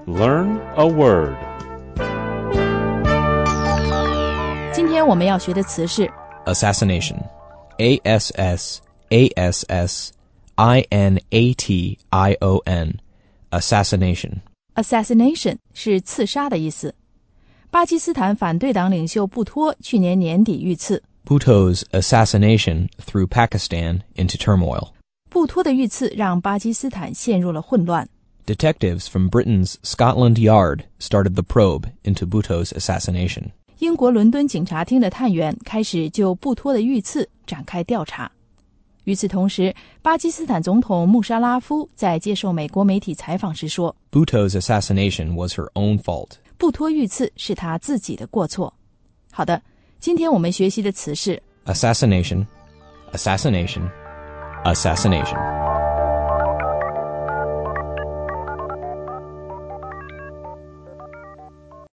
Learn a word. 今天我们要学的词是 Assassination. A-S-S-A-S-S-I-N-A-T-I-O-N. Assassination. assassination 是刺杀的意思。巴基斯坦反对党领袖布托去年年底遇刺。 Bhutto's assassination threw Pakistan into turmoil. 布托的遇刺让巴基斯坦陷入了混乱。 Detectives from Britain's Scotland Yard started the probe into Bhutto's assassination. 英国伦敦警察厅的探员开始就布托的遇刺展开调查。与此同时，巴基斯坦总统穆沙拉夫在接受美国媒体采访时说 Bhutto's assassination was her own fault. 布托遇刺是他自己的过错。好的，今天我们学习的词是 Assassination, assassination, assassination.